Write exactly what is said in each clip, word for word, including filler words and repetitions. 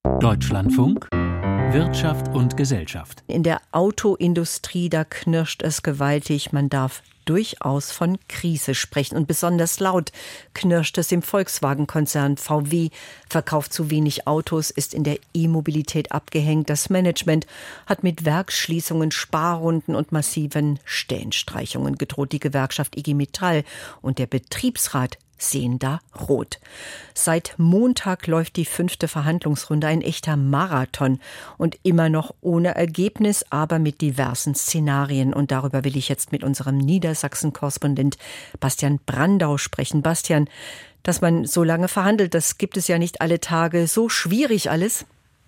Deutschlandfunk, Wirtschaft und Gesellschaft. In der Autoindustrie, da knirscht es gewaltig. Man darf durchaus von Krise sprechen. Und besonders laut knirscht es im Volkswagen-Konzern. V W verkauft zu wenig Autos, ist in der E-Mobilität abgehängt. Das Management hat mit Werksschließungen, Sparrunden und massiven Stellenstreichungen gedroht. Die Gewerkschaft I G Metall und der Betriebsrat sehen da rot. Seit Montag läuft die fünfte Verhandlungsrunde, ein echter Marathon und immer noch ohne Ergebnis, aber mit diversen Szenarien. Und darüber will ich jetzt mit unserem Niedersachsen-Korrespondent Bastian Brandau sprechen. Bastian, dass man so lange verhandelt, das gibt es ja nicht alle Tage. So schwierig alles?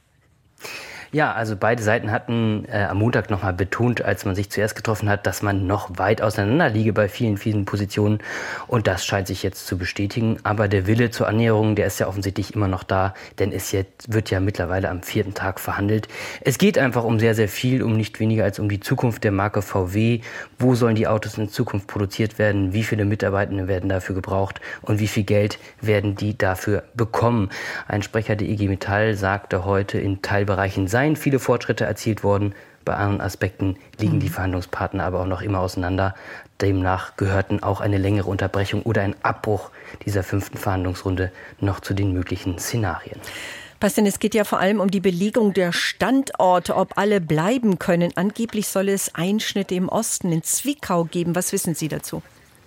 Ja, also beide Seiten hatten äh, am Montag nochmal betont, als man sich zuerst getroffen hat, dass man noch weit auseinander liege bei vielen, vielen Positionen. Und das scheint sich jetzt zu bestätigen. Aber der Wille zur Annäherung, der ist ja offensichtlich immer noch da, denn es jetzt, wird ja mittlerweile am vierten Tag verhandelt. Es geht einfach um sehr, sehr viel, um nicht weniger als um die Zukunft der Marke V W. Wo sollen die Autos in Zukunft produziert werden? Wie viele Mitarbeitende werden dafür gebraucht? Und wie viel Geld werden die dafür bekommen? Ein Sprecher der I G Metall sagte heute, in Teilbereichen seien viele Fortschritte erzielt worden. Bei anderen Aspekten liegen die Verhandlungspartner aber auch noch immer auseinander. Demnach gehörten auch eine längere Unterbrechung oder ein Abbruch dieser fünften Verhandlungsrunde noch zu den möglichen Szenarien. Bastian, es geht ja vor allem um die Belegung der Standorte, ob alle bleiben können. Angeblich soll es Einschnitte im Osten, in Zwickau geben. Was wissen Sie dazu?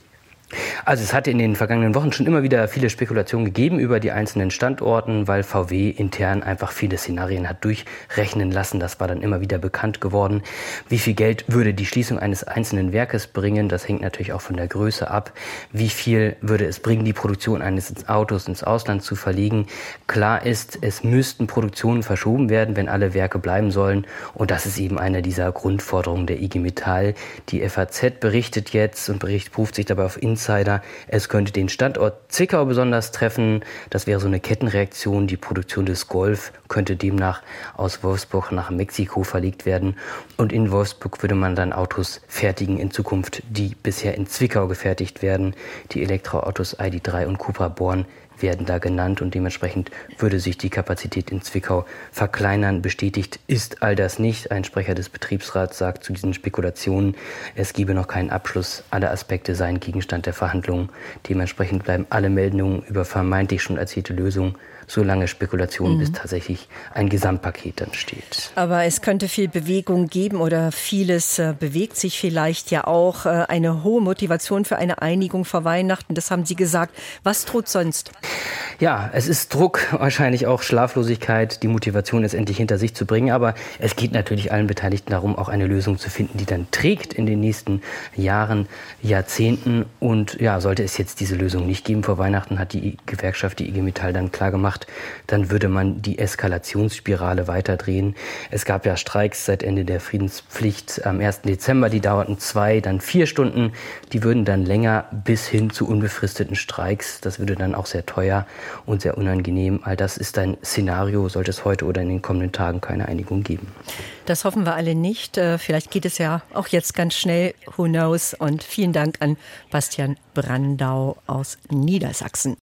Also es hatte in den vergangenen Wochen schon immer wieder viele Spekulationen gegeben über die einzelnen Standorten, weil V W intern einfach viele Szenarien hat durchrechnen lassen. Das war dann immer wieder bekannt geworden. Wie viel Geld würde die Schließung eines einzelnen Werkes bringen? Das hängt natürlich auch von der Größe ab. Wie viel würde es bringen, die Produktion eines Autos ins Ausland zu verlegen? Klar ist, es müssten Produktionen verschoben werden, wenn alle Werke bleiben sollen. Und das ist eben eine dieser Grundforderungen der I G Metall. Die F A Z berichtet jetzt und bericht, beruft sich dabei auf Insider. Es könnte den Standort Zwickau besonders treffen. Das wäre so eine Kettenreaktion. Die Produktion des Golf könnte demnach aus Wolfsburg nach Mexiko verlegt werden. Und in Wolfsburg würde man dann Autos fertigen in Zukunft, die bisher in Zwickau gefertigt werden. Die Elektroautos I D drei und Cupra Born werden da genannt und dementsprechend würde sich die Kapazität in Zwickau verkleinern. Bestätigt ist all das nicht. Ein Sprecher des Betriebsrats sagt zu diesen Spekulationen, es gebe noch keinen Abschluss. Alle Aspekte seien Gegenstand der Verhandlungen. Dementsprechend bleiben alle Meldungen über vermeintlich schon erzielte Lösungen so lange Spekulationen, mhm. bis tatsächlich ein Gesamtpaket dann steht. Aber es könnte viel Bewegung geben oder vieles äh, bewegt sich vielleicht ja auch. Äh, eine hohe Motivation für eine Einigung vor Weihnachten, das haben Sie gesagt. Was droht sonst? Ja, es ist Druck, wahrscheinlich auch Schlaflosigkeit, die Motivation ist endlich hinter sich zu bringen. Aber es geht natürlich allen Beteiligten darum, auch eine Lösung zu finden, die dann trägt in den nächsten Jahren, Jahrzehnten. Und ja, sollte es jetzt diese Lösung nicht geben vor Weihnachten, hat die Gewerkschaft, die I G Metall, dann klar gemacht, dann würde man die Eskalationsspirale weiterdrehen. Es gab ja Streiks seit Ende der Friedenspflicht am ersten Dezember, die dauerten zwei, dann vier Stunden. Die würden dann länger bis hin zu unbefristeten Streiks. Das würde dann auch sehr teuer und sehr unangenehm. All das ist ein Szenario, sollte es heute oder in den kommenden Tagen keine Einigung geben. Das hoffen wir alle nicht. Vielleicht geht es ja auch jetzt ganz schnell. Who knows? Und vielen Dank an Bastian Brandau aus Niedersachsen.